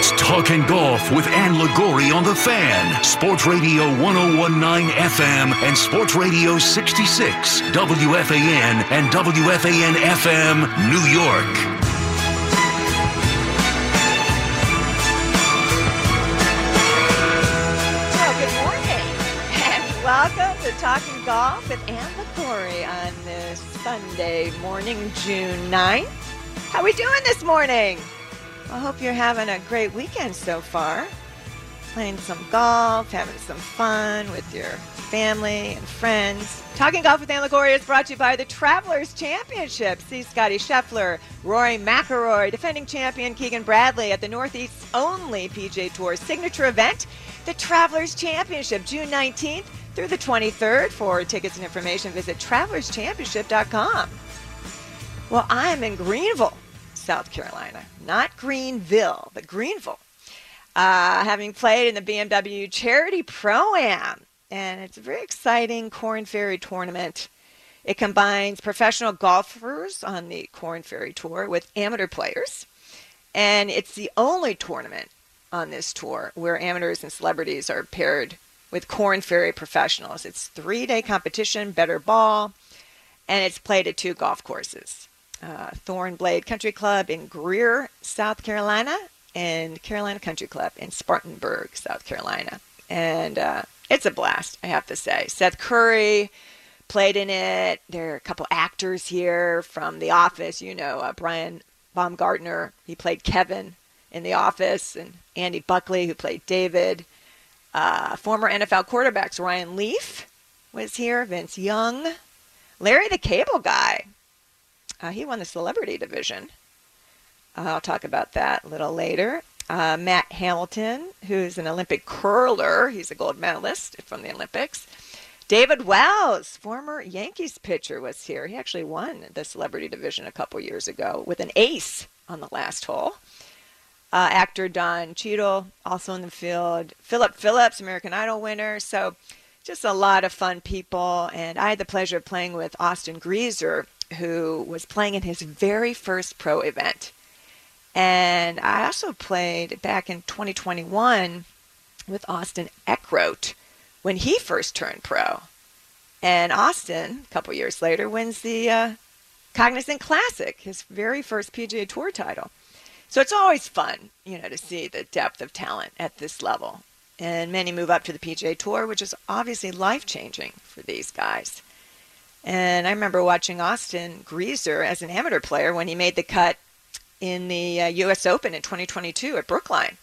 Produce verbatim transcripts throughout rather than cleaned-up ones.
It's Talking Golf with Ann Liguori on The Fan. Sports Radio ten nineteen F M and Sports Radio sixty-six, W F A N and W F A N F M, New York. Well, good morning and welcome to Talking Golf with Ann Liguori on this Sunday morning, June ninth. How we doing this morning? I hope you're having a great weekend so far. Playing some golf, having some fun with your family and friends. Talking Golf with Ann Liguori is brought to you by the Travelers Championship. See Scotty Scheffler, Rory McIlroy, defending champion Keegan Bradley at the Northeast's only P G A Tour signature event, the Travelers Championship, June nineteenth through the twenty-third. For tickets and information, visit travelers championship dot com. Well, I am in Greenville, South Carolina. Not Greenville, but Greenville. Uh, having played in the B M W Charity Pro-Am. And it's a very exciting Korn Ferry tournament. It combines professional golfers on the Korn Ferry Tour with amateur players. And it's the only tournament on this tour where amateurs and celebrities are paired with Korn Ferry professionals. It's three-day competition, better ball, and it's played at two golf courses. Uh, Thornblade Country Club in Greer, South Carolina, and Carolina Country Club in Spartanburg, South Carolina. And uh, it's a blast, I have to say. Seth Curry played in it. There are a couple actors here from The Office. You know, uh, Brian Baumgartner, he played Kevin in The Office, and Andy Buckley, who played David. Uh, former N F L quarterbacks Ryan Leaf was here, Vince Young, Larry the Cable Guy. Uh, he won the celebrity division. Uh, I'll talk about that a little later. Uh, Matt Hamilton, who's an Olympic curler. He's a gold medalist from the Olympics. David Wells, former Yankees pitcher, was here. He actually won the celebrity division a couple years ago with an ace on the last hole. Uh, actor Don Cheadle, also in the field. Philip Phillips, American Idol winner. So just a lot of fun people. And I had the pleasure of playing with Austin Greaser, who was playing in his very first pro event. And I also played back in twenty twenty-one with Austin Eckroat when he first turned pro. And Austin, a couple years later, wins the uh, Cognizant Classic, his very first P G A Tour title. So it's always fun, you know, to see the depth of talent at this level. And many move up to the P G A Tour, which is obviously life-changing for these guys. And I remember watching Austin Greaser as an amateur player when he made the cut in the uh, U S Open in twenty twenty-two at Brookline.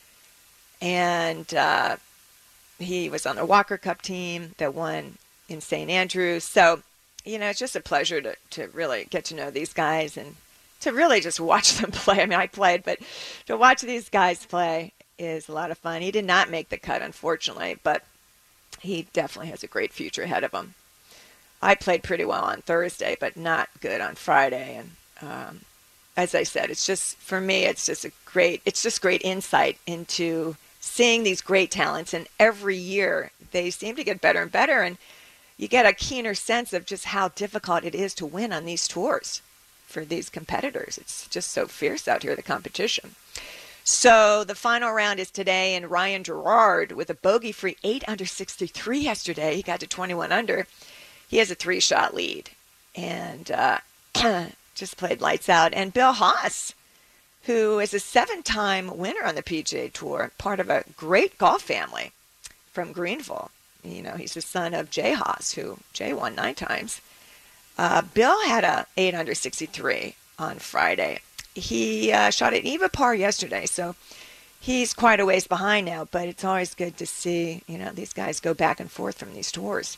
And uh, he was on the Walker Cup team that won in Saint Andrews. So, you know, it's just a pleasure to, to really get to know these guys and to really just watch them play. I mean, I played, but to watch these guys play is a lot of fun. He did not make the cut, unfortunately, but he definitely has a great future ahead of him. I played pretty well on Thursday, but not good on Friday. And um, as I said, it's just, for me, it's just a great, it's just great insight into seeing these great talents. And every year they seem to get better and better. And you get a keener sense of just how difficult it is to win on these tours for these competitors. It's just so fierce out here, the competition. So the final round is today, and Ryan Gerard with a bogey-free eight under sixty-three yesterday. He got to twenty-one under. He has a three-shot lead and uh, just played lights out. And Bill Haas, who is a seven-time winner on the P G A Tour, part of a great golf family from Greenville. You know, he's the son of Jay Haas, who Jay won nine times. Uh, Bill had a eight under sixty-three on Friday. He uh, shot an even par yesterday, so he's quite a ways behind now. But it's always good to see, you know, these guys go back and forth from these tours.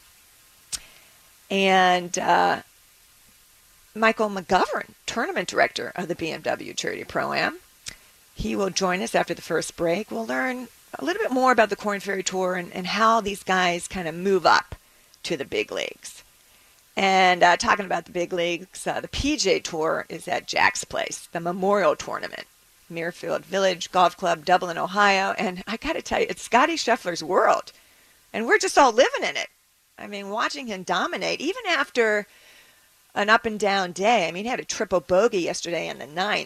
And uh, Michael McGovern, tournament director of the B M W Charity Pro-Am, he will join us after the first break. We'll learn a little bit more about the Korn Ferry Tour and, and how these guys kind of move up to the big leagues. And uh, talking about the big leagues, uh, the P G A Tour is at Jack's Place, the Memorial Tournament, Muirfield Village Golf Club, Dublin, Ohio. And I got to tell you, it's Scotty Scheffler's world. And we're just all living in it. I mean, watching him dominate, even after an up and down day. I mean, he had a triple bogey yesterday in the ninth.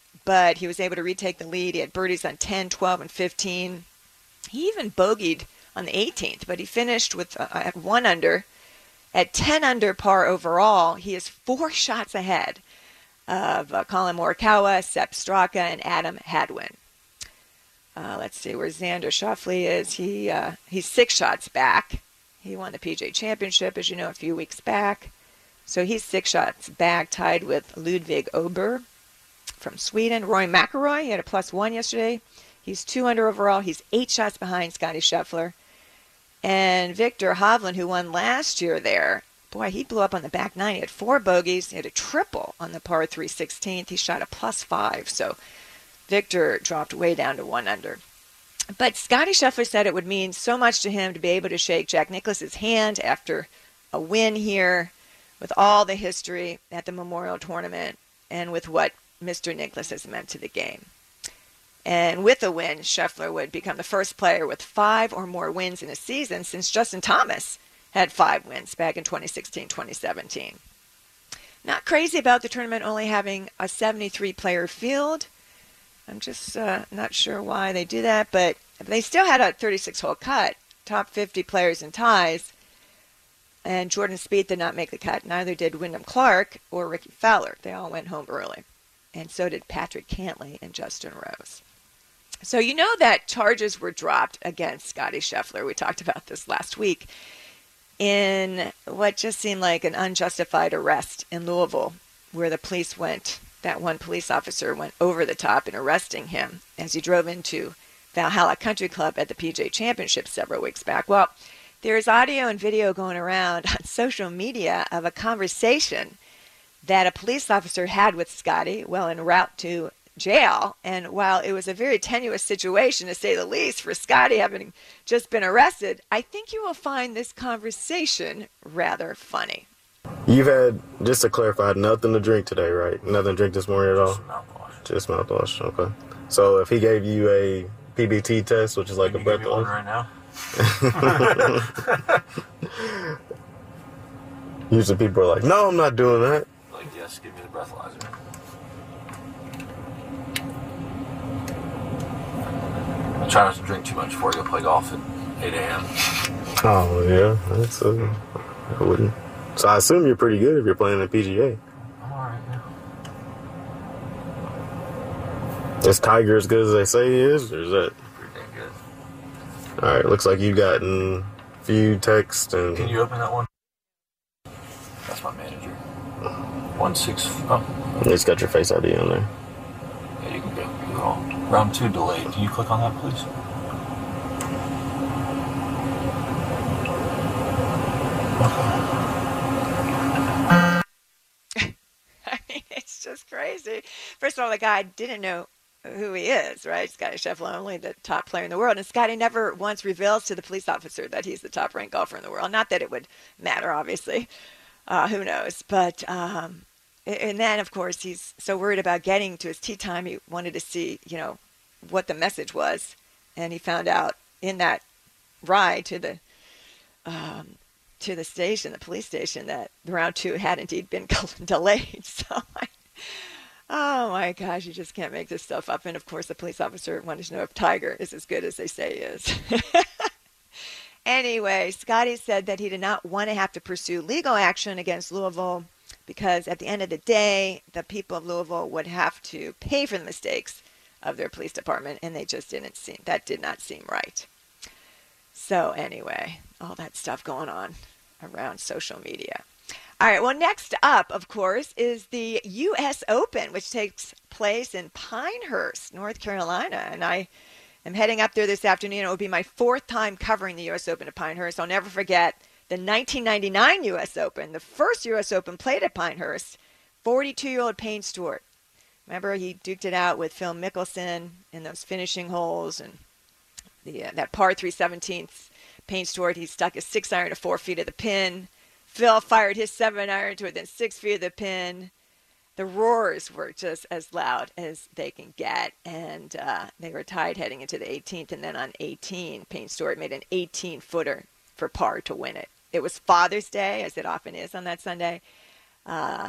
but he was able to retake the lead. He had birdies on ten, twelve, and fifteen. He even bogeyed on the eighteenth, but he finished with uh, at one under. At ten under par overall, he is four shots ahead of uh, Colin Morikawa, Sepp Straka, and Adam Hadwin. Uh, let's see where Xander Schauffele is. He uh, he's six shots back. He won the P G A Championship, as you know, a few weeks back. So he's six shots back, tied with Ludvig Åberg from Sweden. Rory McIlroy, he had a plus one yesterday. He's two under overall. He's eight shots behind Scottie Scheffler. And Victor Hovland, who won last year there, boy, he blew up on the back nine. He had four bogeys. He had a triple on the par three sixteenth. He shot a plus five. So Victor dropped way down to one under. But Scottie Scheffler said it would mean so much to him to be able to shake Jack Nicklaus's hand after a win here with all the history at the Memorial Tournament and with what Mister Nicklaus has meant to the game. And with a win, Scheffler would become the first player with five or more wins in a season since Justin Thomas had five wins back in twenty sixteen twenty seventeen. Not crazy about the tournament only having a seventy-three player field. I'm just uh, not sure why they do that, but they still had a thirty-six hole cut, top fifty players and ties, and Jordan Spieth did not make the cut. Neither did Wyndham Clark or Ricky Fowler. They all went home early, and so did Patrick Cantlay and Justin Rose. So you know that charges were dropped against Scottie Scheffler. We talked about this last week in what just seemed like an unjustified arrest in Louisville, where the police went, that one police officer went over the top in arresting him as he drove into Valhalla Country Club at the P G A Championship several weeks back. Well, there's audio and video going around on social media of a conversation that a police officer had with Scottie while en route to jail. And while it was a very tenuous situation, to say the least, for Scottie having just been arrested, I think you will find this conversation rather funny. You've had, just to clarify, nothing to drink today, right? Nothing to drink this morning at all? Just mouthwash. Just mouthwash, okay. So if he gave you a P B T test, which is like Can a you give me one breathalyzer. right now? Usually people are like, no, I'm not doing that. Like, yes, give me the breathalyzer. Try not to drink too much before you go play golf at eight a.m. Oh, yeah, that's uh, I wouldn't. So I assume you're pretty good if you're playing at P G A. I'm alright, yeah. Is Tiger as good as they say he is, or is that? Pretty dang good. All right, looks like you've gotten a few texts and. Can you open that one? That's my manager. One six. Oh. It's got your Face I D on there. Yeah, you can go. You go. Round two delayed. Can you click on that, please? I mean, it's just crazy. First of all, the guy didn't know who he is, right? Scottie Scheffler, only the top player in the world. And Scottie never once reveals to the police officer that he's the top ranked golfer in the world. Not that it would matter, obviously. Uh, who knows? But, um, and then, of course, he's so worried about getting to his tee time. He wanted to see, you know, what the message was. And he found out in that ride to the, um, to the station, the police station, that round two had indeed been delayed. So, I, oh my gosh, you just can't make this stuff up. And of course, the police officer wanted to know if Tiger is as good as they say he is. Anyway, Scottie said that he did not want to have to pursue legal action against Louisville because at the end of the day, the people of Louisville would have to pay for the mistakes of their police department, and they just didn't seem, that did not seem right. So anyway, all that stuff going on around social media. All right, well, next up, of course, is the U S Open, which takes place in Pinehurst, North Carolina. And I am heading up there this afternoon. It will be my fourth time covering the U S Open at Pinehurst. I'll never forget the nineteen ninety-nine U S Open, the first U S Open played at Pinehurst, forty-two-year-old Payne Stewart. Remember, he duked it out with Phil Mickelson in those finishing holes, and the uh, that par three seventeenth, Payne Stewart, he stuck his six iron to four feet of the pin. Phil fired his seven iron to within six feet of the pin. The roars were just as loud as they can get, and uh, they were tied heading into the eighteenth, and then on eighteen, Payne Stewart made an eighteen-footer for par to win it. It was Father's Day, as it often is on that Sunday. Uh,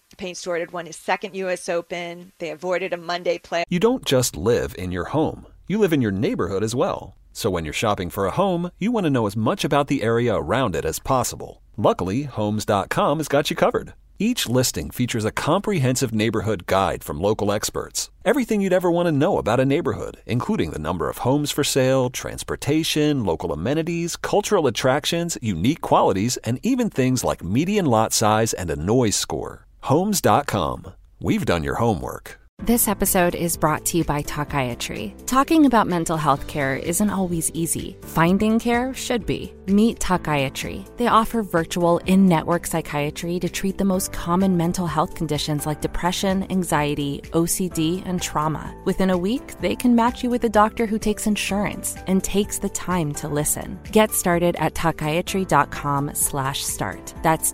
Payne Stewart had won his second U S Open. They avoided a Monday play. You don't just live in your home. You live in your neighborhood as well. So when you're shopping for a home, you want to know as much about the area around it as possible. Luckily, Homes dot com has got you covered. Each listing features a comprehensive neighborhood guide from local experts. Everything you'd ever want to know about a neighborhood, including the number of homes for sale, transportation, local amenities, cultural attractions, unique qualities, and even things like median lot size and a noise score. Homes dot com. We've done your homework. This episode is brought to you by Talkiatry. Talking about mental health care isn't always easy. Finding care should be. Meet Talkiatry. They offer virtual in-network psychiatry to treat the most common mental health conditions like depression, anxiety, O C D, and trauma. Within a week, they can match you with a doctor who takes insurance and takes the time to listen. Get started at talkiatry.com slash start. That's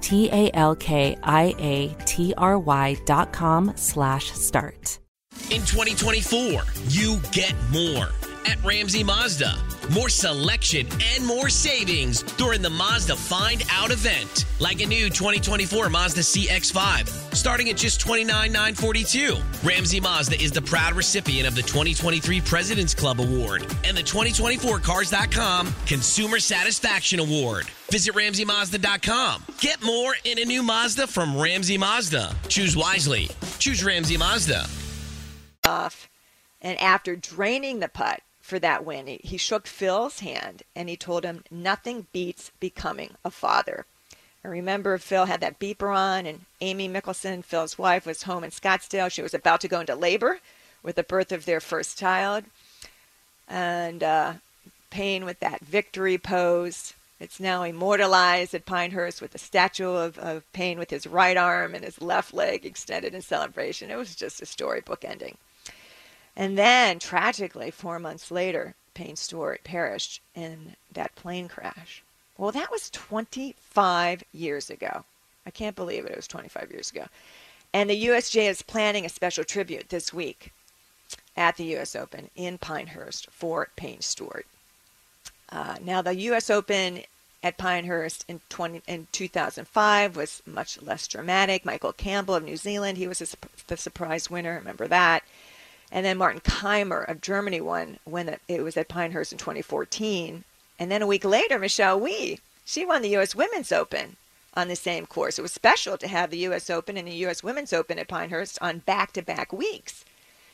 T-A-L-K-I-A-T-R-Y dot com slash start. In twenty twenty-four, you get more at Ramsey Mazda. More selection and more savings during the Mazda Find Out event. Like a new twenty twenty-four Mazda C X five, starting at just twenty-nine thousand nine hundred forty-two dollars. Ramsey Mazda is the proud recipient of the twenty twenty-three President's Club Award and the twenty twenty-four Cars dot com Consumer Satisfaction Award. Visit Ramsey Mazda dot com. Get more in a new Mazda from Ramsey Mazda. Choose wisely. Choose Ramsey Mazda. Off, and after draining the putt for that win, he, he shook Phil's hand and he told him nothing beats becoming a father. I remember Phil had that beeper on, and Amy Mickelson, Phil's wife, was home in Scottsdale. She was about to go into labor with the birth of their first child. And uh, Payne with that victory pose. It's now immortalized at Pinehurst with a statue of, of Payne with his right arm and his left leg extended in celebration. It was just a storybook ending. And then, tragically, four months later, Payne Stewart perished in that plane crash. Well, that was twenty-five years ago. I can't believe it. It was twenty-five years ago. And the U S J is planning a special tribute this week at the U S Open in Pinehurst for Payne Stewart. Uh, now, the U S Open at Pinehurst in, twenty, in two thousand five was much less dramatic. Michael Campbell of New Zealand, he was a, the surprise winner. Remember that. And then Martin Keimer of Germany won when it was at Pinehurst in twenty fourteen. And then a week later, Michelle Wie, she won the U S Women's Open on the same course. It was special to have the U S Open and the U S Women's Open at Pinehurst on back-to-back weeks.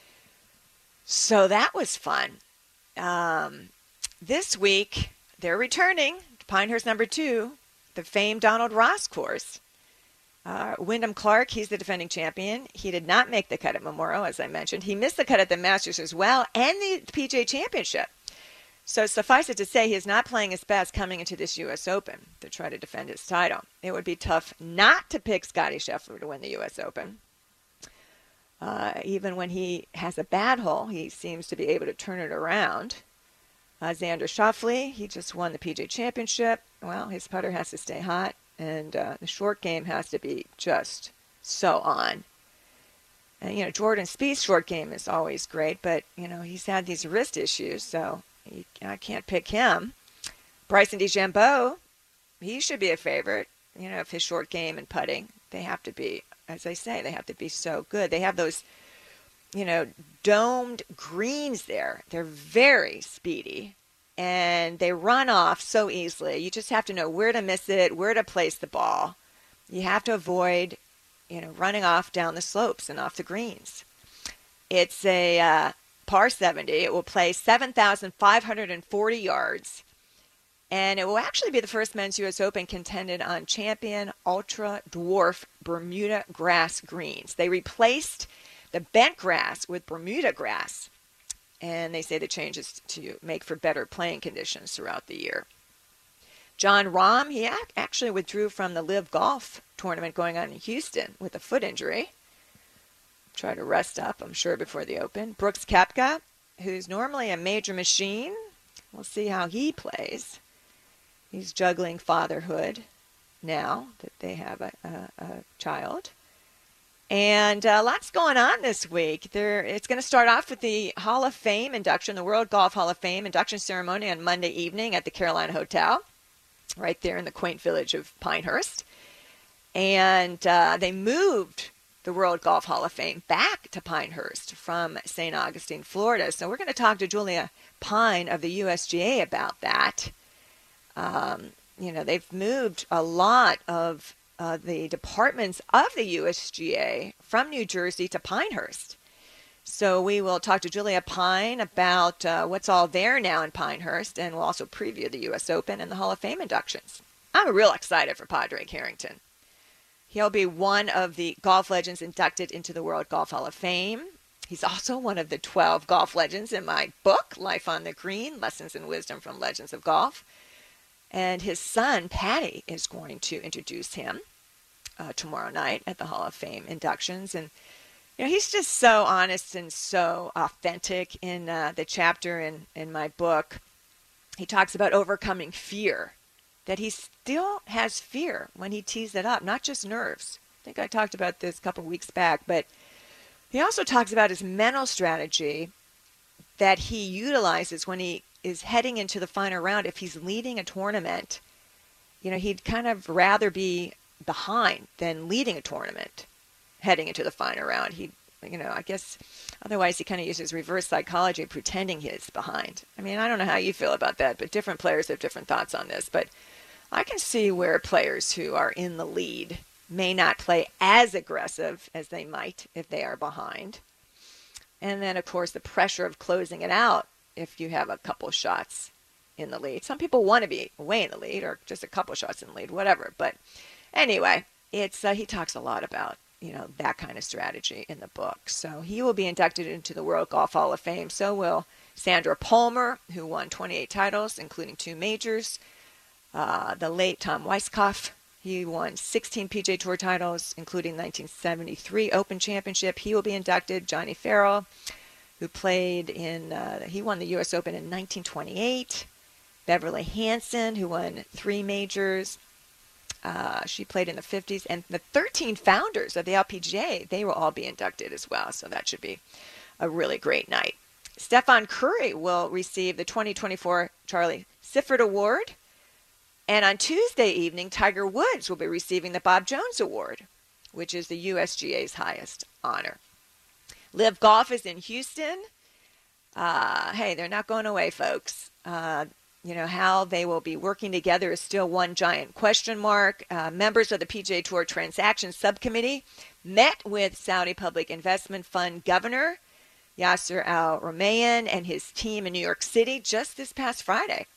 So that was fun. Um, this week, they're returning to Pinehurst number two, the famed Donald Ross course. Uh, Wyndham Clark, he's the defending champion. He did not make the cut at Memorial, as I mentioned. He missed the cut at the Masters as well, and the P G A Championship. So suffice it to say, he is not playing his best coming into this U S Open to try to defend his title. It would be tough not to pick Scottie Scheffler to win the U S Open. Uh, even when he has a bad hole, he seems to be able to turn it around. Uh, Xander Schauffele, he just won the P G A Championship. Well, his putter has to stay hot. And uh, the short game has to be just so on. And, you know, Jordan Spieth's short game is always great, but, you know, he's had these wrist issues, so he, I can't pick him. Bryson DeChambeau, he should be a favorite. You know, if his short game and putting, they have to be, as I say, they have to be so good. They have those, you know, domed greens there. They're very speedy. And they run off so easily. You just have to know where to miss it, where to place the ball. You have to avoid, you know, running off down the slopes and off the greens. It's a uh, par seventy. It will play seven thousand five hundred forty yards. And it will actually be the first men's U S Open contended on Champion Ultra Dwarf Bermuda grass greens. They replaced the bent grass with Bermuda grass. And they say the changes to make for better playing conditions throughout the year. John Rahm, he actually withdrew from the Live Golf tournament going on in Houston with a foot injury. Try to rest up, I'm sure, before the Open. Brooks Koepka, who's normally a major machine. We'll see how he plays. He's juggling fatherhood now that they have a, a, a child. And uh, lots going on this week. There, it's going to start off with the Hall of Fame induction, the World Golf Hall of Fame induction ceremony on Monday evening at the Carolina Hotel, right there in the quaint village of Pinehurst. And uh, they moved the World Golf Hall of Fame back to Pinehurst from Saint Augustine, Florida. So we're going to talk to Julia Pine of the U S G A about that. Um, you know, they've moved a lot of uh, the departments of the U S G A from New Jersey to Pinehurst. So we will talk to Julia Pine about uh, what's all there now in Pinehurst, and we'll also preview the U S Open and the Hall of Fame inductions. I'm real excited for Padraig Harrington. He'll be one of the golf legends inducted into the World Golf Hall of Fame. He's also one of the twelve golf legends in my book, Life on the Green, Lessons in Wisdom from Legends of Golf. And his son, Patty, is going to introduce him uh, tomorrow night at the Hall of Fame inductions. And you know, he's just so honest and so authentic in uh, the chapter in, in my book. He talks about overcoming fear, that he still has fear when he tees it up, not just nerves. I think I talked about this a couple of weeks back, but he also talks about his mental strategy that he utilizes when he is heading into the final round. If he's leading a tournament, you know, he'd kind of rather be behind than leading a tournament heading into the final round. He, you know, I guess otherwise he kind of uses reverse psychology, pretending he's behind. I mean, I don't know how you feel about that, but different players have different thoughts on this. But I can see where players who are in the lead may not play as aggressive as they might if they are behind. And then, of course, the pressure of closing it out if you have a couple shots in the lead. Some people want to be way in the lead or just a couple shots in the lead, whatever. But anyway, it's uh, he talks a lot about, you know, that kind of strategy in the book. So he will be inducted into the World Golf Hall of Fame. So will Sandra Palmer, who won twenty-eight titles, including two majors. Uh, the late Tom Weiskopf, he won sixteen P G A Tour titles, including nineteen seventy-three Open Championship. He will be inducted. Johnny Farrell, who played in, uh, he won the U S Open in nineteen twenty-eight. Beverly Hansen, who won three majors. Uh, she played in the fifties. And the thirteen founders of the L P G A, they will all be inducted as well. So that should be a really great night. Stephen Curry will receive the twenty twenty-four Charlie Sifford Award. And on Tuesday evening, Tiger Woods will be receiving the Bob Jones Award, which is the U S G A's highest honor. Live Golf is in Houston. Uh, hey, they're not going away, folks. Uh, you know, how they will be working together is still one giant question mark. Uh, members of the P G A Tour Transactions Subcommittee met with Saudi Public Investment Fund Governor Yasser Al-Rumayyan and his team in New York City just this past Friday.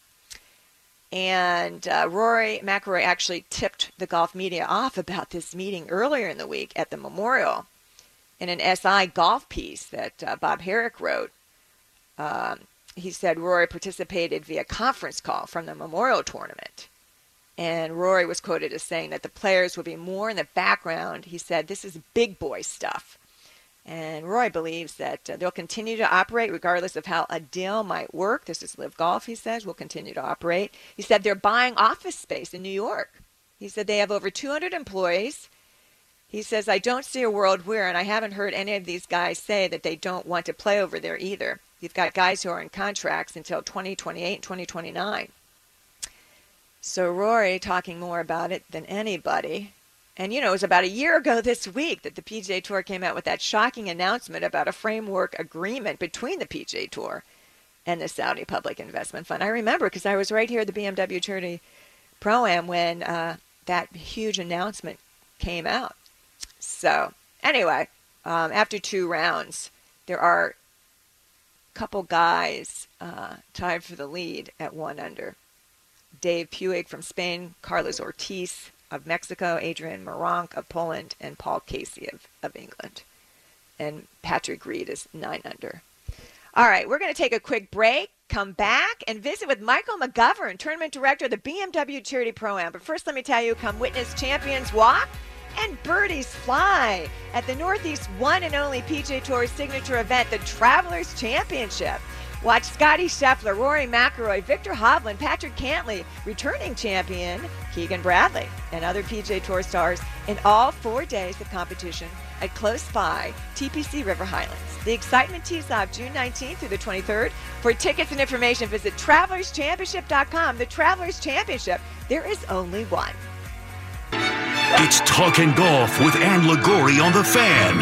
And uh, Rory McIlroy actually tipped the golf media off about this meeting earlier in the week at the Memorial in an S I golf piece that uh, Bob Herrick wrote. Um, he said Rory participated via conference call from the Memorial Tournament. And Rory was quoted as saying that the players will be more in the background. He said, this is big boy stuff. And Roy believes that uh, they'll continue to operate regardless of how a deal might work. This is Live Golf, he says, will continue to operate. He said they're buying office space in New York. He said they have over two hundred employees. He says, I don't see a world where, and I haven't heard any of these guys say that they don't want to play over there either. You've got guys who are in contracts until twenty twenty-eight and twenty twenty-nine. So Rory talking more about it than anybody. And, you know, it was about a year ago this week that the P G A Tour came out with that shocking announcement about a framework agreement between the P G A Tour and the Saudi Public Investment Fund. I remember because I was right here at the B M W Charity Pro-Am when uh, that huge announcement came out. So, anyway, um, after two rounds, there are a couple guys uh, tied for the lead at one under. Dave Puig from Spain, Carlos Ortiz of Mexico, Adrian Meronk of Poland, and Paul Casey of, of England. And Patrick Reed is nine under. All right, we're going to take a quick break, come back, and visit with Michael McGovern, Tournament Director of the B M W Charity Pro-Am. But first, let me tell you, come witness champions walk and birdies fly at the Northeast one and only P G A Tour signature event, the Travelers Championship. Watch Scotty Scheffler, Rory McIlroy, Victor Hovland, Patrick Cantlay, returning champion Keegan Bradley, and other P G A Tour stars in all four days of competition at close by T P C River Highlands. The excitement tees off June nineteenth through the twenty-third. For tickets and information, visit travelers championship dot com. The Travelers Championship, there is only one. It's Talking Golf with Ann Liguori on the Fan.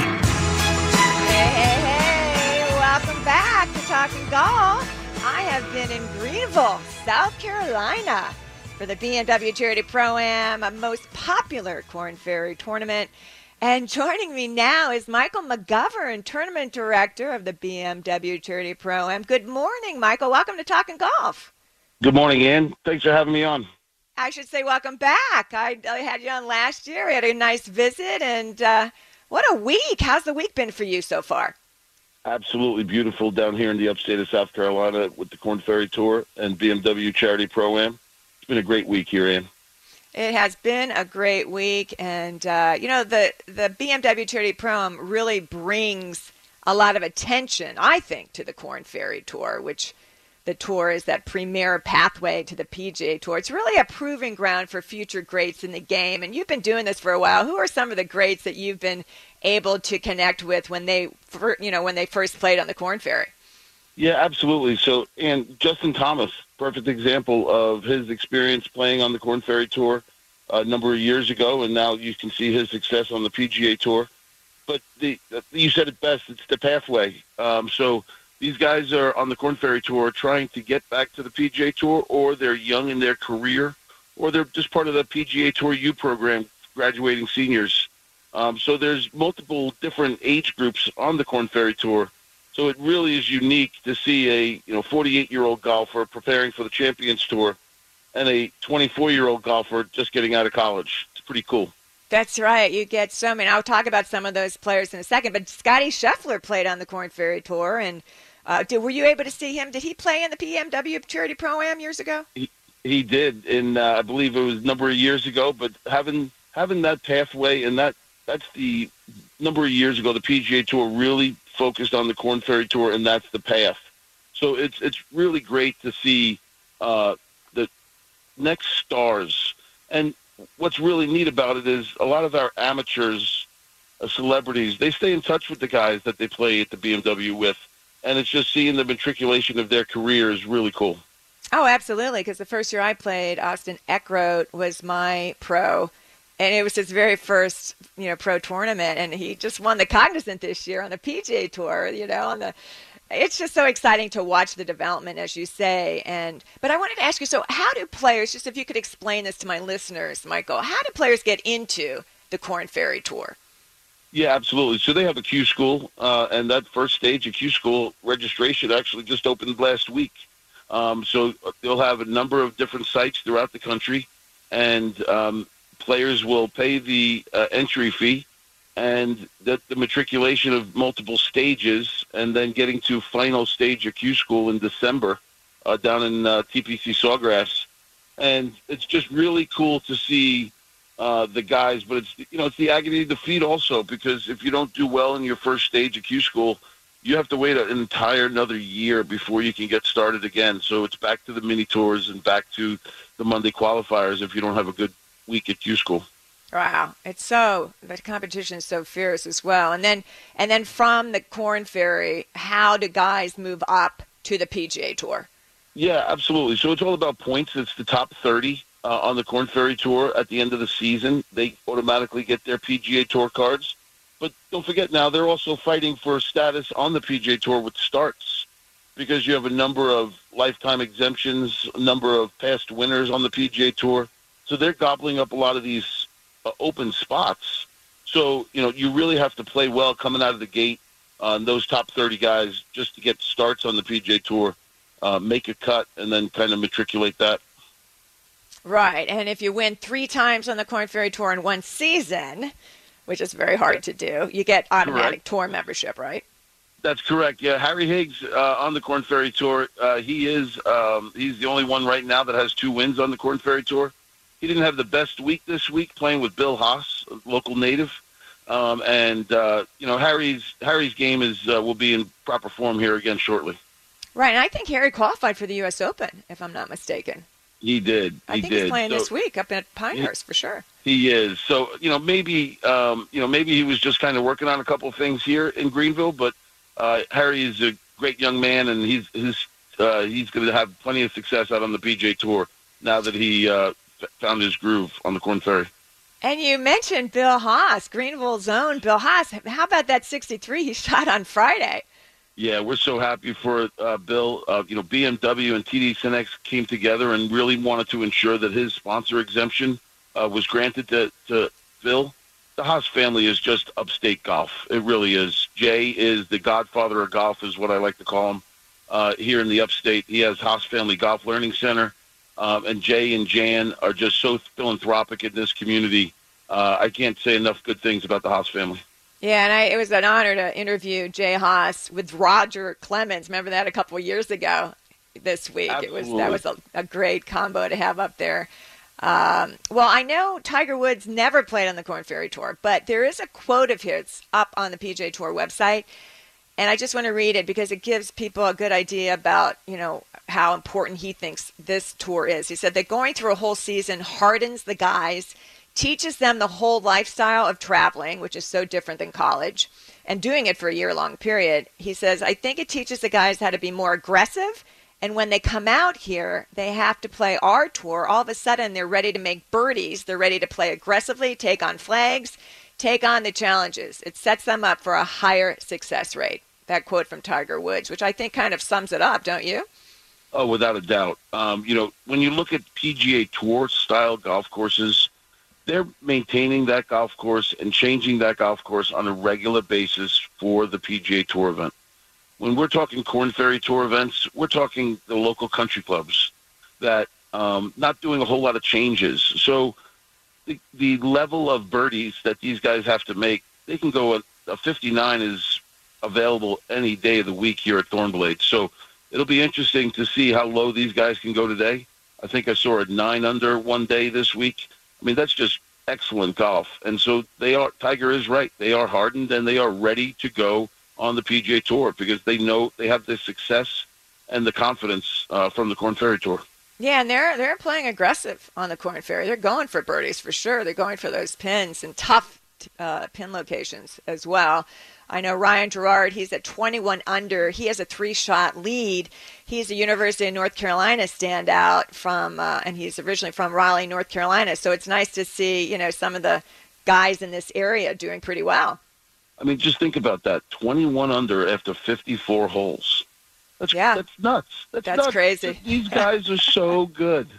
Hey, hey, hey. Welcome back to Talking Golf. I have been in Greenville, South Carolina for the B M W Charity Pro-Am, a most popular Korn Ferry tournament. And joining me now is Michael McGovern, Tournament Director of the B M W Charity Pro-Am. Good morning, Michael. Welcome to Talking Golf. Good morning, Ann. Thanks for having me on. I should say welcome back. I, I had you on last year. We had a nice visit, and uh, what a week. How's the week been for you so far? Absolutely beautiful down here in the upstate of South Carolina with the Korn Ferry Tour and B M W Charity Pro-Am. It's been a great week here, Ann. It has been a great week, and, uh, you know, the, the B M W Charity Pro-Am really brings a lot of attention, I think, to the Korn Ferry Tour, which the tour is that premier pathway to the P G A Tour. It's really a proving ground for future greats in the game, and you've been doing this for a while. Who are some of the greats that you've been able to connect with when they, you know, when they first played on the Korn Ferry? Yeah, absolutely. So, and Justin Thomas, perfect example of his experience playing on the Korn Ferry Tour a number of years ago, and now you can see his success on the P G A Tour. But the, you said it best, it's the pathway. Um, so these guys are on the Korn Ferry Tour trying to get back to the P G A Tour, or they're young in their career, or they're just part of the P G A Tour U program, graduating seniors. Um, so there's multiple different age groups on the Korn Ferry Tour. So it really is unique to see a you know forty-eight-year-old golfer preparing for the Champions Tour and a twenty-four-year-old golfer just getting out of college. It's pretty cool. That's right. You get so many. I'll talk about some of those players in a second. But Scotty Scheffler played on the Korn Ferry Tour, and uh, did, were you able to see him? Did he play in the B M W Charity Pro-Am years ago? He, he did, and uh, I believe it was a number of years ago. But having having that pathway, and that that's the number of years ago, the P G A Tour really focused on the Korn Ferry Tour, and that's the path. So it's it's really great to see uh, the next stars. And what's really neat about it is a lot of our amateurs, uh, celebrities, they stay in touch with the guys that they play at the B M W with, and it's just seeing the matriculation of their career is really cool. Oh, absolutely, because the first year I played, Austin Eckroat was my pro. And it was his very first, you know, pro tournament, and he just won the Cognizant this year on the P G A Tour. You know, on the, it's just so exciting to watch the development, as you say. And but I wanted to ask you, so how do players? Just if you could explain this to my listeners, Michael, how do players get into the Korn Ferry Tour? Yeah, absolutely. So they have a Q school, uh, and that first stage of Q school registration actually just opened last week. Um, so they'll have a number of different sites throughout the country, and um, players will pay the uh, entry fee and the, the matriculation of multiple stages, and then getting to final stage of Q school in December uh, down in uh, T P C Sawgrass. And it's just really cool to see uh, the guys, but it's, you know, it's the agony of defeat also, because if you don't do well in your first stage of Q school, you have to wait an entire another year before you can get started again. So it's back to the mini tours and back to the Monday qualifiers if you don't have a good week at Q school. Wow, it's so the competition is so fierce as well. And then and then from the Korn Ferry, how do guys move up to the P G A Tour? Yeah, absolutely. So it's all about points. It's the top thirty uh, on the Korn Ferry Tour at the end of the season. They automatically get their P G A Tour cards. But don't forget now, they're also fighting for status on the P G A Tour with starts, because you have a number of lifetime exemptions, a number of past winners on the P G A Tour. So they're gobbling up a lot of these uh, open spots. So, you know, you really have to play well coming out of the gate on those top thirty guys just to get starts on the P G A Tour, uh, make a cut, and then kind of matriculate that. Right, and if you win three times on the Korn Ferry Tour in one season, which is very hard to do, you get automatic Correct. tour membership, right? That's correct. Yeah, Harry Higgs uh, on the Korn Ferry Tour. Uh, he is um, he's the only one right now that has two wins on the Korn Ferry Tour. He didn't have the best week this week playing with Bill Haas, a local native, um, and uh, you know Harry's Harry's game is uh, will be in proper form here again shortly. Right, and I think Harry qualified for the U S Open, if I'm not mistaken. He did. He I think did. he's playing so, this week up at Pinehurst for sure. He is. So you know maybe um, you know maybe he was just kind of working on a couple of things here in Greenville, but uh, Harry is a great young man, and he's his uh, he's going to have plenty of success out on the P G A Tour now that he uh, found his groove on the Korn Ferry. And you mentioned Bill Haas, Greenville's own Bill Haas. How about that sixty-three he shot on Friday? Yeah, we're so happy for uh, Bill. Uh, you know, B M W and T D Cinex came together and really wanted to ensure that his sponsor exemption uh, was granted to, to Bill. The Haas family is just upstate golf. It really is. Jay is the godfather of golf, is what I like to call him. Uh, here in the upstate, he has Haas Family Golf Learning Center. Um, and Jay and Jan are just so philanthropic in this community. Uh, I can't say enough good things about the Haas family. Yeah, and I, it was an honor to interview Jay Haas with Roger Clemens. Remember that a couple of years ago this week? Absolutely. It was that was a, a great combo to have up there. Um, well, I know Tiger Woods never played on the Korn Ferry Tour, but there is a quote of his up on the P G A Tour website. And I just want to read it because it gives people a good idea about, you know, how important he thinks this tour is. He said that going through a whole season hardens the guys, teaches them the whole lifestyle of traveling, which is so different than college, and doing it for a year-long period. He says, I think it teaches the guys how to be more aggressive, and when they come out here, they have to play our tour. All of a sudden, they're ready to make birdies. They're ready to play aggressively, take on flags, take on the challenges. It sets them up for a higher success rate. That quote from Tiger Woods, which I think kind of sums it up, don't you? Oh, without a doubt. Um, you know, when you look at P G A Tour style golf courses, they're maintaining that golf course and changing that golf course on a regular basis for the P G A Tour event. When we're talking Korn Ferry Tour events, we're talking the local country clubs that um, not doing a whole lot of changes. So the, the level of birdies that these guys have to make, they can go, a, a fifty-nine is available any day of the week here at Thornblade. So it'll be interesting to see how low these guys can go today. I think I saw a nine under one day this week. I mean, that's just excellent golf. And so they are, Tiger is right. They are hardened and they are ready to go on the P G A Tour because they know they have the success and the confidence uh, from the Korn Ferry Tour. Yeah, and they're they're playing aggressive on the Korn Ferry. They're going for birdies for sure. They're going for those pins and tough uh, pin locations as well. I know Ryan Gerard, he's at twenty-one under. He has a three-shot lead. He's a University of North Carolina standout from, uh, and he's originally from Raleigh, North Carolina. So it's nice to see, you know, some of the guys in this area doing pretty well. I mean, just think about that. twenty-one under after fifty-four holes. That's, yeah. that's nuts. That's, that's nuts. crazy. These guys are so good.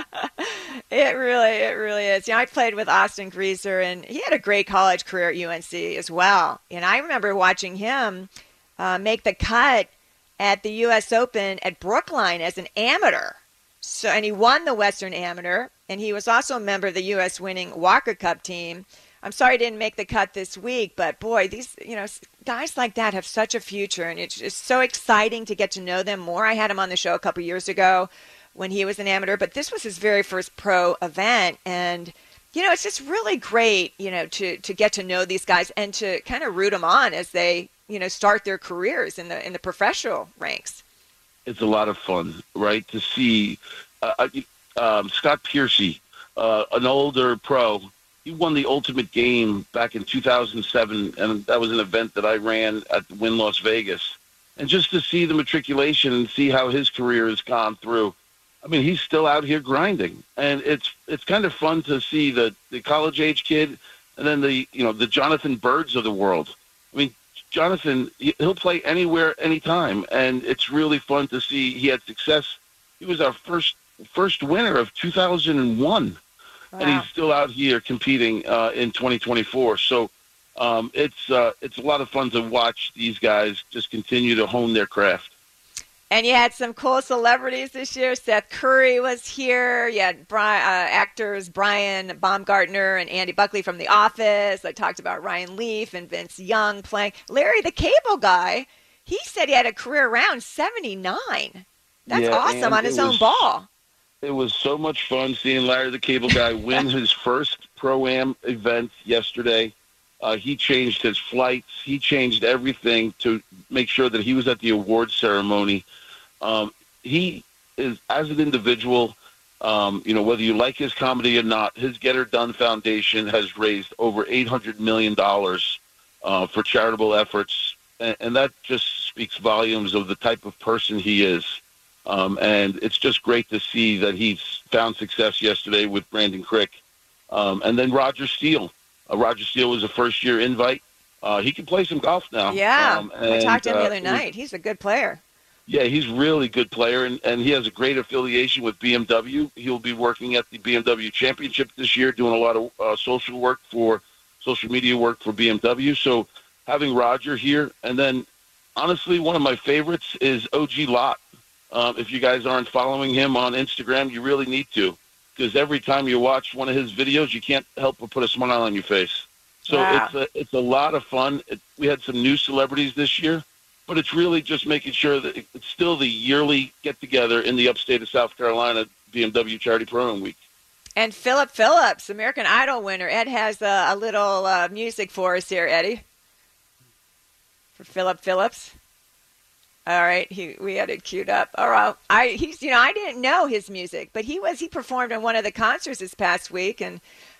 It really, it really is. You know, I played with Austin Greaser, and he had a great college career at U N C as well. And I remember watching him uh, make the cut at the U S Open at Brookline as an amateur. So, and he won the Western Amateur, and he was also a member of the U S winning Walker Cup team. I'm sorry he didn't make the cut this week, but boy, these, you know, guys like that have such a future, and it's just so exciting to get to know them more. I had him on the show a couple years ago when he was an amateur, but this was his very first pro event. And, you know, it's just really great, you know, to, to get to know these guys and to kind of root them on as they, you know, start their careers in the in the professional ranks. It's a lot of fun, right, to see uh, um, Scott Piercy, uh, an older pro. He won the Ultimate Game back in two thousand seven, and that was an event that I ran at Wynn Las Vegas. And just to see the matriculation and see how his career has gone through, I mean, he's still out here grinding, and it's it's kind of fun to see the, the college age kid, and then the you know the Jonathan Birds of the world. I mean, Jonathan, he'll play anywhere, anytime, and it's really fun to see he had success. He was our first first winner of two thousand one, wow. And he's still out here competing uh, in twenty twenty-four. So um, it's uh, it's a lot of fun to watch these guys just continue to hone their craft. And you had some cool celebrities this year. Seth Curry was here. You had Brian, uh, actors Brian Baumgartner and Andy Buckley from The Office. I talked about Ryan Leaf and Vince Young playing. Larry the Cable Guy, he said he had a career around seventy-nine. That's yeah, awesome on his was, own ball. It was so much fun seeing Larry the Cable Guy win his first Pro-Am event yesterday. Uh, he changed his flights. He changed everything to make sure that he was at the awards ceremony. Um, he is, as an individual, um, you know, whether you like his comedy or not, his Get Her Done Foundation has raised over eight hundred million dollars uh, for charitable efforts. And, and that just speaks volumes of the type of person he is. Um, and it's just great to see that he's found success yesterday with Brandon Crick. Um, and then Roger Steele. Uh, Roger Steele was a first-year invite. Uh, he can play some golf now. Yeah, um, I talked to him the uh, other night. He's a good player. Yeah, he's a really good player, and, and he has a great affiliation with B M W. He'll be working at the B M W Championship this year, doing a lot of uh, social work for social media work for B M W. So having Roger here, and then honestly, one of my favorites is O G Lott. Um, if you guys aren't following him on Instagram, you really need to, because every time you watch one of his videos, you can't help but put a smile on your face. So Wow. it's a, it's a lot of fun. It, we had some new celebrities this year, but it's really just making sure that it, it's still the yearly get-together in the upstate of South Carolina, B M W Charity Pro-Am Week. And Philip Phillips, American Idol winner. Ed has uh, a little uh, music for us here, Eddie. For Philip Phillips. All right, he we had it queued up. All right, I he's you know I didn't know his music, but he was he performed in one of the concerts this past week, and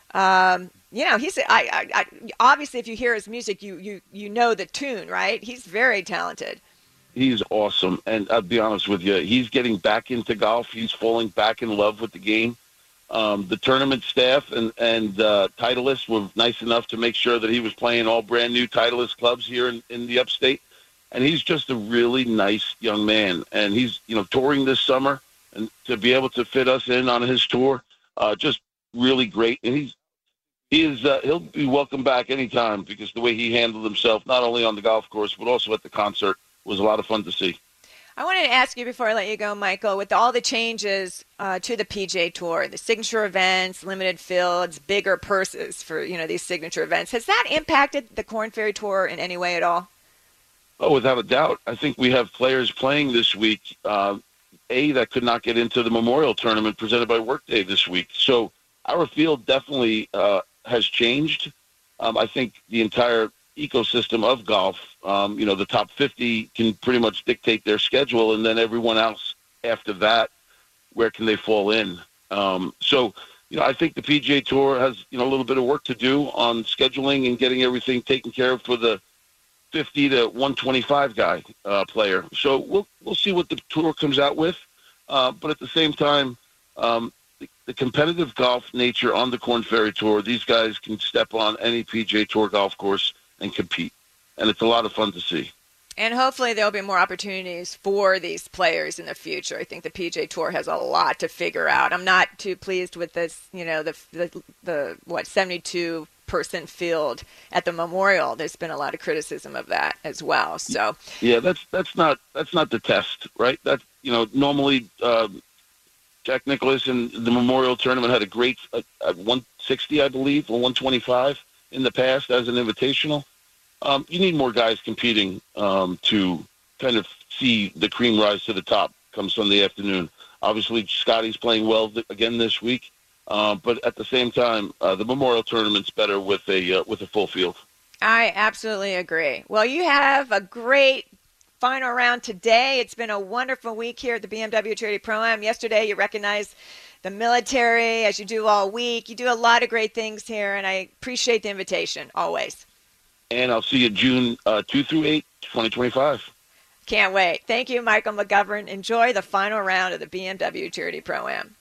um, you know he's I, I, I obviously if you hear his music, you you you know the tune, right? He's very talented. He's awesome, and I'll be honest with you, he's getting back into golf. He's falling back in love with the game. Um, the tournament staff and and uh, Titleist were nice enough to make sure that he was playing all brand new Titleist clubs here in, in the upstate. And he's just a really nice young man. And he's, you know, touring this summer, and to be able to fit us in on his tour, uh, just really great. And he's, he is, uh, he'll be welcome back anytime, because the way he handled himself, not only on the golf course, but also at the concert, was a lot of fun to see. I wanted to ask you before I let you go, Michael, with all the changes uh, to the P G A Tour, the signature events, limited fields, bigger purses for, you know, these signature events, has that impacted the Korn Ferry Tour in any way at all? Oh, without a doubt. I think we have players playing this week, uh, A, that could not get into the Memorial Tournament presented by Workday this week. So our field definitely uh, has changed. Um, I think the entire ecosystem of golf, um, you know, the top fifty can pretty much dictate their schedule, and then everyone else after that, where can they fall in? Um, so, you know, I think the P G A Tour has, you know, a little bit of work to do on scheduling and getting everything taken care of for the fifty to one twenty-five guy uh, player. So we'll we'll see what the tour comes out with. Uh, but at the same time, um, the, the competitive golf nature on the Korn Ferry Tour, these guys can step on any P G A Tour golf course and compete. And it's a lot of fun to see. And hopefully there'll be more opportunities for these players in the future. I think the P G A Tour has a lot to figure out. I'm not too pleased with this, you know, the, the, the what, seventy-two person field at the Memorial. There's been a lot of criticism of that as well. So yeah, that's that's not that's not the test, right? That, you know, normally um, Jack Nicklaus in the Memorial Tournament had a great uh, at one sixty, I believe, or one twenty-five in the past as an invitational. Um, you need more guys competing um, to kind of see the cream rise to the top come Sunday afternoon. Obviously, Scotty's playing well th- again this week. Uh, but at the same time, uh, the Memorial Tournament's better with a uh, with a full field. I absolutely agree. Well, you have a great final round today. It's been a wonderful week here at the B M W Charity Pro-Am. Yesterday, you recognized the military, as you do all week. You do a lot of great things here, and I appreciate the invitation, always. And I'll see you June uh, two through eight, twenty twenty-five. Can't wait. Thank you, Michael McGovern. Enjoy the final round of the B M W Charity Pro-Am.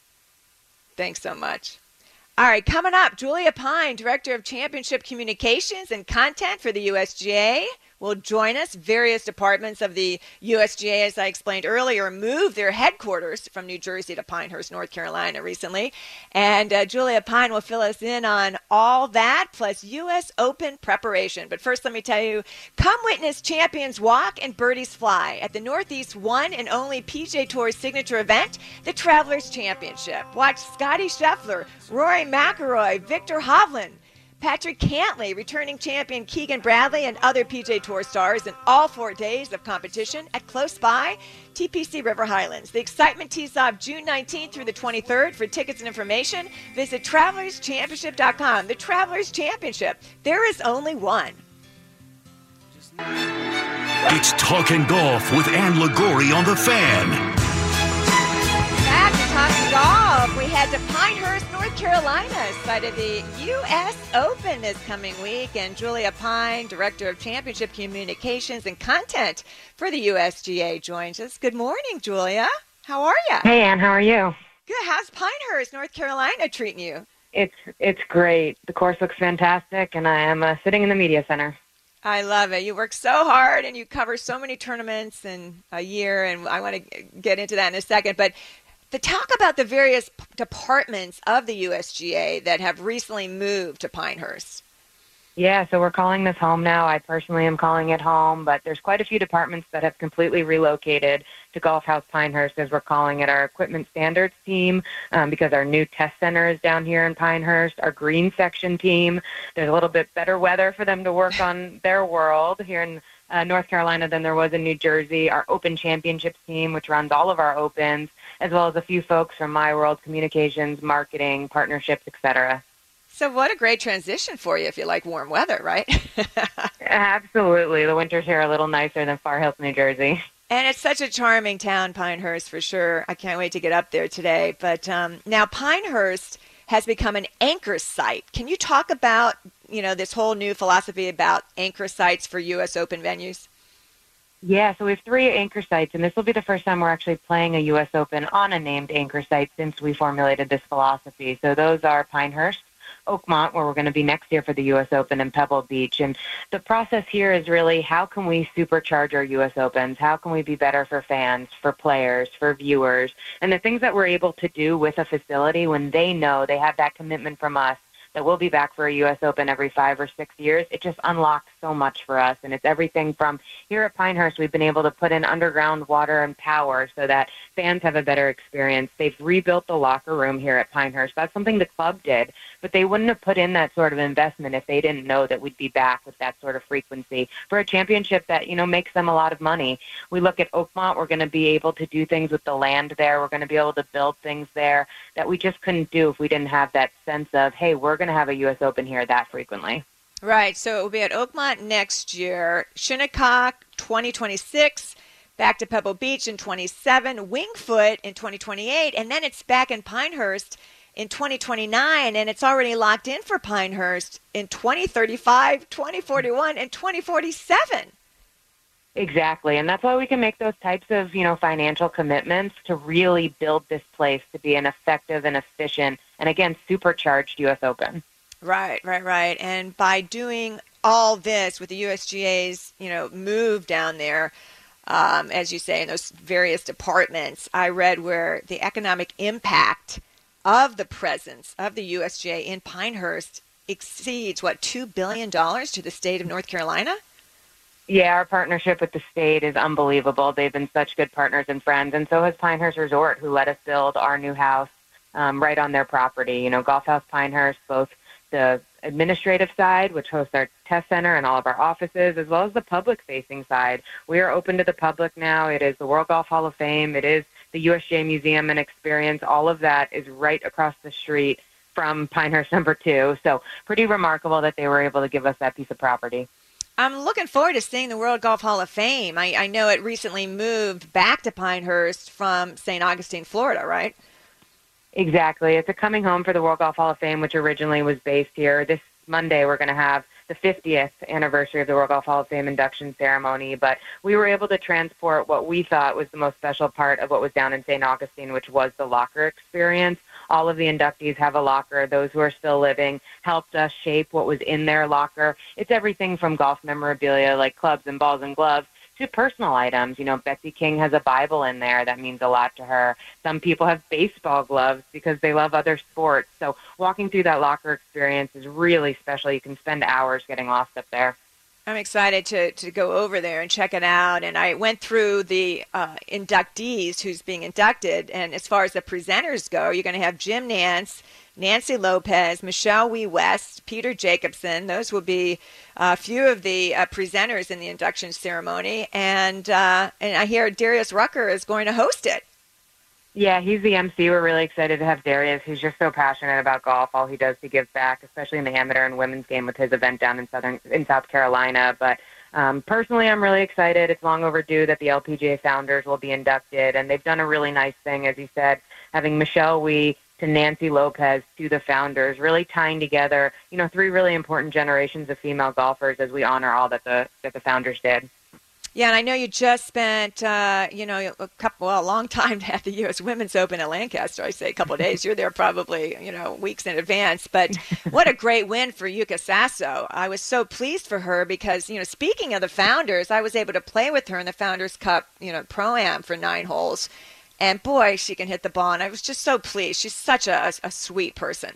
Thanks so much. All right, coming up, Julia Pine, Director of Championship Communications and Content for the U S G A, will join us. Various departments of the U S G A, as I explained earlier, moved their headquarters from New Jersey to Pinehurst, North Carolina recently. And uh, Julia Pine will fill us in on all that, plus U S Open preparation. But first, let me tell you, come witness Champions Walk and Birdies Fly at the Northeast one and only P G A Tour signature event, the Travelers Championship. Watch Scotty Scheffler, Rory McIlroy, Victor Hovland, Patrick Cantlay, returning champion Keegan Bradley, and other P G A Tour stars in all four days of competition at close by T P C River Highlands. The excitement tees off June nineteenth through the twenty-third. For tickets and information, visit travelers championship dot com. The Travelers Championship. There is only one. It's Talkin' Golf with Ann Liguori on The Fan. Back to Talking Golf. We head to Pinehurst, North Carolina, site of the U S Open this coming week. And Julia Pine, Director of Championship Communications and Content for the U S G A, joins us. Good morning, Julia. How are you? Hey, Ann. How are you? Good. How's Pinehurst, North Carolina treating you? It's it's great. The course looks fantastic, and I am uh, sitting in the media center. I love it. You work so hard, and you cover so many tournaments in a year, and I want to get into that in a second. But to talk about the various p- departments of the U S G A that have recently moved to Pinehurst. Yeah, so we're calling this home now. I personally am calling it home, but there's quite a few departments that have completely relocated to Golf House Pinehurst, as we're calling it. Our equipment standards team, um, because our new test center is down here in Pinehurst. Our green section team, there's a little bit better weather for them to work on their world here in uh, North Carolina than there was in New Jersey. Our Open Championships team, which runs all of our Opens, as well as a few folks from My World Communications, marketing, partnerships, et cetera. So what a great transition for you if you like warm weather, right? Absolutely. The winters here are a little nicer than Far Hills, New Jersey. And it's such a charming town, Pinehurst, for sure. I can't wait to get up there today. But um, now Pinehurst has become an anchor site. Can you talk about, you know, this whole new philosophy about anchor sites for U S Open venues? Yeah, so we have three anchor sites, and this will be the first time we're actually playing a U S Open on a named anchor site since we formulated this philosophy. So those are Pinehurst, Oakmont, where we're going to be next year for the U S Open, and Pebble Beach. And the process here is really, how can we supercharge our U S Opens? How can we be better for fans, for players, for viewers? And the things that we're able to do with a facility when they know they have that commitment from us that we'll be back for a U S Open every five or six years, it just unlocks so much for us. And it's everything from here at Pinehurst, we've been able to put in underground water and power so that fans have a better experience. They've rebuilt the locker room here at Pinehurst. That's something the club did, but they wouldn't have put in that sort of investment if they didn't know that we'd be back with that sort of frequency for a championship that, you know, makes them a lot of money. We look at Oakmont, we're going to be able to do things with the land there. We're going to be able to build things there that we just couldn't do if we didn't have that sense of, hey, we're going to have a U S Open here that frequently. Right, so it will be at Oakmont next year, Shinnecock twenty twenty-six, back to Pebble Beach in twenty-seven, Wingfoot in twenty twenty-eight, and then it's back in Pinehurst in twenty twenty-nine, and it's already locked in for Pinehurst in twenty thirty-five, twenty forty-one, and twenty forty-seven. Exactly, and that's why we can make those types of, you know, financial commitments to really build this place to be an effective and efficient and, again, supercharged U S Open. Right, right, right. And by doing all this with the U S G A's, you know, move down there, um, as you say, in those various departments, I read where the economic impact of the presence of the U S G A in Pinehurst exceeds, what, two billion dollars to the state of North Carolina? Yeah, our partnership with the state is unbelievable. They've been such good partners and friends, and so has Pinehurst Resort, who let us build our new house um, right on their property. You know, Golf House Pinehurst, both the administrative side, which hosts our test center and all of our offices, as well as the public-facing side. We are open to the public now. It is the World Golf Hall of Fame. It is the U S G A Museum and Experience. All of that is right across the street from Pinehurst number two. So pretty remarkable that they were able to give us that piece of property. I'm looking forward to seeing the World Golf Hall of Fame. I, I know it recently moved back to Pinehurst from Saint Augustine, Florida, right? Exactly. It's a coming home for the World Golf Hall of Fame, which originally was based here. This Monday, we're going to have the fiftieth anniversary of the World Golf Hall of Fame induction ceremony, but we were able to transport what we thought was the most special part of what was down in Saint Augustine, which was the locker experience. All of the inductees have a locker. Those who are still living helped us shape what was in their locker. It's everything from golf memorabilia like clubs and balls and gloves to personal items. You know, Betsy King has a Bible in there. That means a lot to her. Some people have baseball gloves because they love other sports. So walking through that locker experience is really special. You can spend hours getting lost up there. I'm excited to, to go over there and check it out. And I went through the uh, inductees who's being inducted. And as far as the presenters go, you're going to have Jim Nance, Nancy Lopez, Michelle Wee West, Peter Jacobson. Those will be a few of the uh, presenters in the induction ceremony. And, uh, and I hear Darius Rucker is going to host it. Yeah, he's the M C. We're really excited to have Darius. He's just so passionate about golf. All he does to give back, especially in the amateur and women's game with his event down in southern in South Carolina. But um, personally, I'm really excited. It's long overdue that the L P G A founders will be inducted, and they've done a really nice thing, as you said, having Michelle Wee to Nancy Lopez to the founders, really tying together, you know, three really important generations of female golfers as we honor all that the that the founders did. Yeah, and I know you just spent, uh, you know, a couple, well, a long time at the U S Women's Open at Lancaster. I say a couple of days. You're there probably, you know, weeks in advance. But what a great win for Yuka Sasso. I was so pleased for her because, you know, speaking of the Founders, I was able to play with her in the Founders Cup, you know, Pro-Am for nine holes. And boy, she can hit the ball. And I was just so pleased. She's such a, a, a sweet person.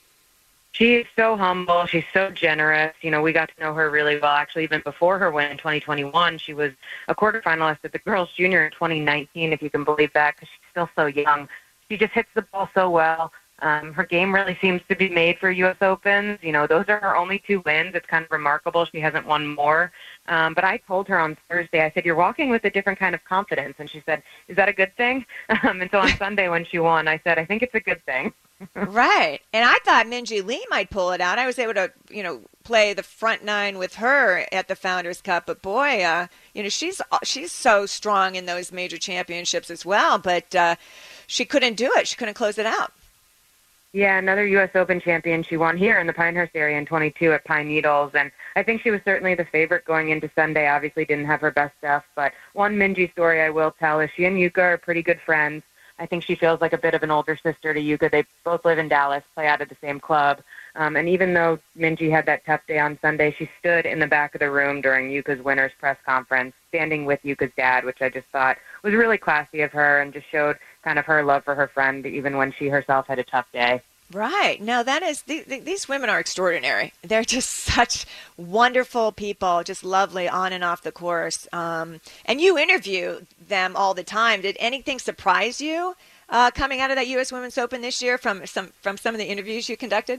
She's so humble. She's so generous. You know, we got to know her really well. Actually, even before her win in twenty twenty-one, she was a quarterfinalist at the Girls Junior in twenty nineteen, if you can believe that, because she's still so young. She just hits the ball so well. Um, her game really seems to be made for U S Opens. You know, those are her only two wins. It's kind of remarkable. She hasn't won more. Um, but I told her on Thursday, I said, you're walking with a different kind of confidence. And she said, is that a good thing? Um, and so on Sunday when she won, I said, I think it's a good thing. Right. And I thought Minjee Lee might pull it out. I was able to, you know, play the front nine with her at the Founders Cup. But boy, uh, you know, she's she's so strong in those major championships as well. But uh, she couldn't do it. She couldn't close it out. Yeah, another U S Open champion. She won here in the Pinehurst area in twenty-two at Pine Needles. And I think she was certainly the favorite going into Sunday. Obviously didn't have her best stuff. But one Minjee story I will tell is she and Yuka are pretty good friends. I think she feels like a bit of an older sister to Yuka. They both live in Dallas, play out of the same club. Um, and even though Minjee had that tough day on Sunday, she stood in the back of the room during Yuka's winners press conference, standing with Yuka's dad, which I just thought was really classy of her and just showed kind of her love for her friend, even when she herself had a tough day. Right. No, that is, th- th- these women are extraordinary. They're just such wonderful people, just lovely on and off the course. Um, and you interview them all the time. Did anything surprise you uh, coming out of that U S Women's Open this year from some from some of the interviews you conducted?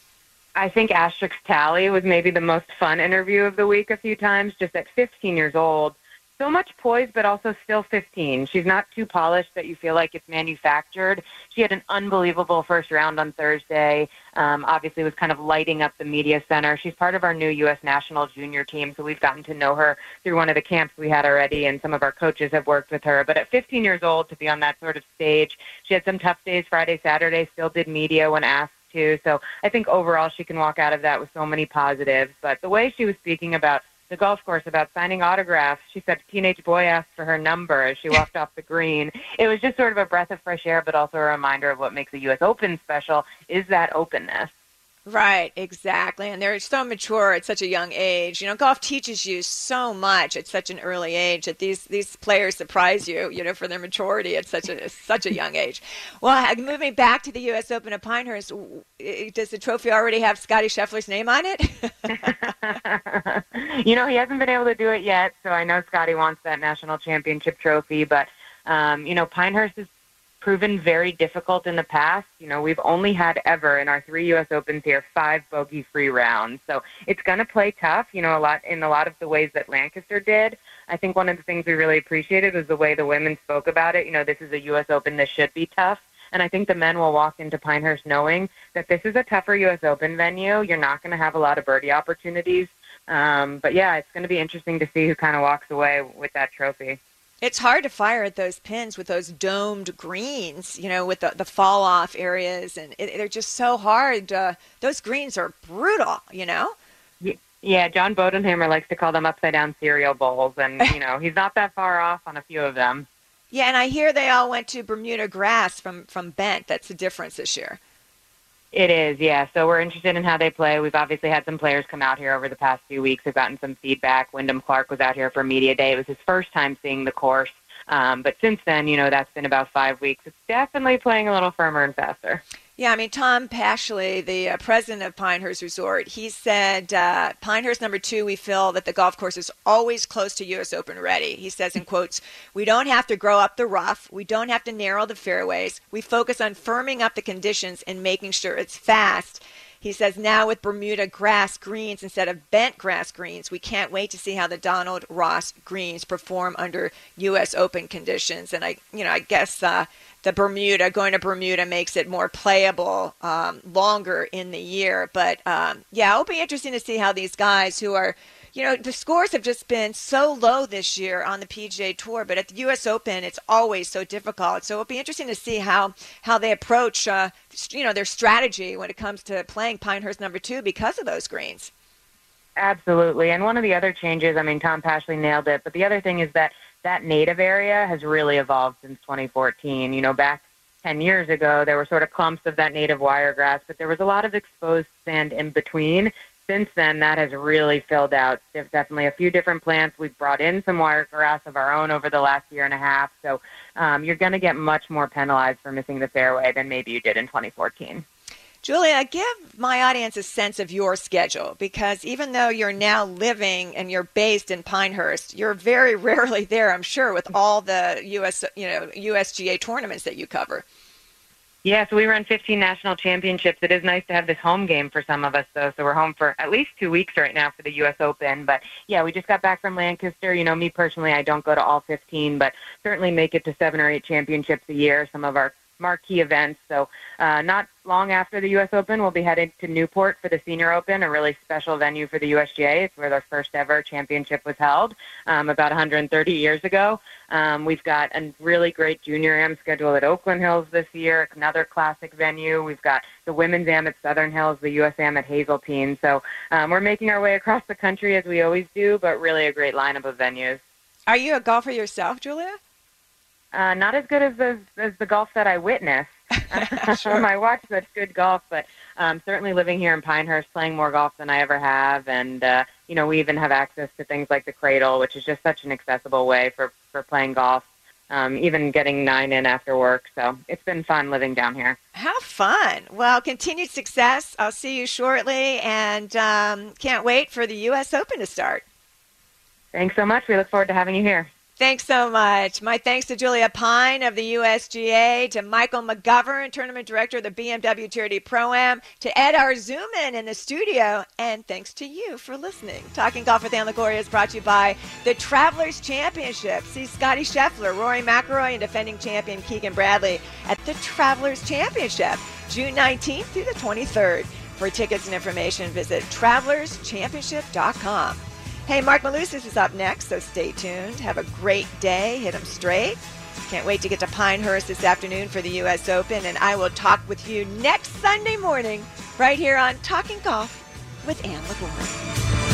I think Astrix Tally was maybe the most fun interview of the week a few times, just at fifteen years old. So much poise, but also still fifteen. She's not too polished that you feel like it's manufactured. She had an unbelievable first round on Thursday. Um, obviously was kind of lighting up the media center. She's part of our new U S national junior team, so we've gotten to know her through one of the camps we had already, and some of our coaches have worked with her. But at fifteen years old, to be on that sort of stage, she had some tough days Friday, Saturday, still did media when asked to. So I think overall she can walk out of that with so many positives. But the way she was speaking about the golf course, about signing autographs, she said a teenage boy asked for her number as she walked off the green. It was just sort of a breath of fresh air, but also a reminder of what makes the U S Open special is that openness. Right, exactly. And they're so mature at such a young age. You know, golf teaches you so much at such an early age that these, these players surprise you, you know, for their maturity at such a such a young age. Well, moving back to the U S Open at Pinehurst, does the trophy already have Scottie Scheffler's name on it? You know, he hasn't been able to do it yet, so I know Scottie wants that national championship trophy. But, um, you know, Pinehurst is proven very difficult in the past. You know, we've only had ever in our three U S Opens here five bogey-free rounds. So it's going to play tough, you know, a lot in a lot of the ways that Lancaster did. I think one of the things we really appreciated was the way the women spoke about it. You know, this is a U S Open that should be tough. And I think the men will walk into Pinehurst knowing that this is a tougher U S Open venue. You're not going to have a lot of birdie opportunities. Um, but, yeah, it's going to be interesting to see who kind of walks away with that trophy. It's hard to fire at those pins with those domed greens, you know, with the, the fall-off areas. And it, they're just so hard. Uh, those greens are brutal, you know? Yeah, John Bodenhammer likes to call them upside-down cereal bowls. And, you know, he's not that far off on a few of them. Yeah, and I hear they all went to Bermuda grass from, from Bent. That's the difference this year. It is, yeah. So we're interested in how they play. We've obviously had some players come out here over the past few weeks. We've gotten some feedback. Wyndham Clark was out here for media day. It was his first time seeing the course. Um, but since then, you know, that's been about five weeks. It's definitely playing a little firmer and faster. Yeah, I mean, Tom Pashley, the uh, president of Pinehurst Resort, he said, uh, Pinehurst number two, we feel that the golf course is always close to U S Open ready. He says, in quotes, we don't have to grow up the rough. We don't have to narrow the fairways. We focus on firming up the conditions and making sure it's fast. He says, now with Bermuda grass greens instead of bent grass greens, we can't wait to see how the Donald Ross greens perform under U S Open conditions. And I, you know, I guess uh, the Bermuda, going to Bermuda makes it more playable um, longer in the year. But um, yeah, it'll be interesting to see how these guys who are, you know, the scores have just been so low this year on the P G A Tour, but at the U S Open, it's always so difficult. So it'll be interesting to see how, how they approach, uh, you know, their strategy when it comes to playing Pinehurst number two because of those greens. Absolutely. And one of the other changes, I mean, Tom Pashley nailed it, but the other thing is that that native area has really evolved since twenty fourteen. You know, back ten years ago, there were sort of clumps of that native wiregrass, but there was a lot of exposed sand in between. Since then, that has really filled out. There's definitely a few different plants. We've brought in some wiregrass of our own over the last year and a half. So um, you're going to get much more penalized for missing the fairway than maybe you did in twenty fourteen. Julia, give my audience a sense of your schedule, because even though you're now living and you're based in Pinehurst, you're very rarely there, I'm sure, with all the U S, you know, U S G A tournaments that you cover. Yeah, so we run fifteen national championships. It is nice to have this home game for some of us, though. So we're home for at least two weeks right now for the U S Open. But, yeah, we just got back from Lancaster. You know, me personally, I don't go to all fifteen, but certainly make it to seven or eight championships a year, some of our marquee events. So uh, not long after the U S Open, we'll be headed to Newport for the Senior Open, a really special venue for the U S G A. It's where their first ever championship was held um, about one hundred thirty years ago. Um, we've got a really great junior am schedule at Oakland Hills this year, another classic venue. We've got the women's am at Southern Hills, the U S am at Hazeltine. So um, we're making our way across the country as we always do, but really a great lineup of venues. Are you a golfer yourself, Julia? Uh, not as good as the, as the golf that I witnessed. Sure. I watch such good golf, but um, certainly living here in Pinehurst, playing more golf than I ever have. And, uh, you know, we even have access to things like the Cradle, which is just such an accessible way for, for playing golf, um, even getting nine in after work. So it's been fun living down here. How fun. Well, continued success. I'll see you shortly, and um, can't wait for the U S Open to start. Thanks so much. We look forward to having you here. Thanks so much. My thanks to Julia Pine of the U S G A, to Michael McGovern, Tournament Director of the B M W Charity Pro-Am, to Ed Arzuman in the studio, and thanks to you for listening. Talking Golf with Ann LaGloria is brought to you by the Travelers Championship. See Scotty Scheffler, Rory McIlroy, and defending champion Keegan Bradley at the Travelers Championship, June nineteenth through the twenty-third. For tickets and information, visit travelers championship dot com. Hey, Mark Malusis is up next, so stay tuned. Have a great day. Hit 'em straight. Can't wait to get to Pinehurst this afternoon for the U S Open, and I will talk with you next Sunday morning right here on Talking Golf with Ann LaGloria.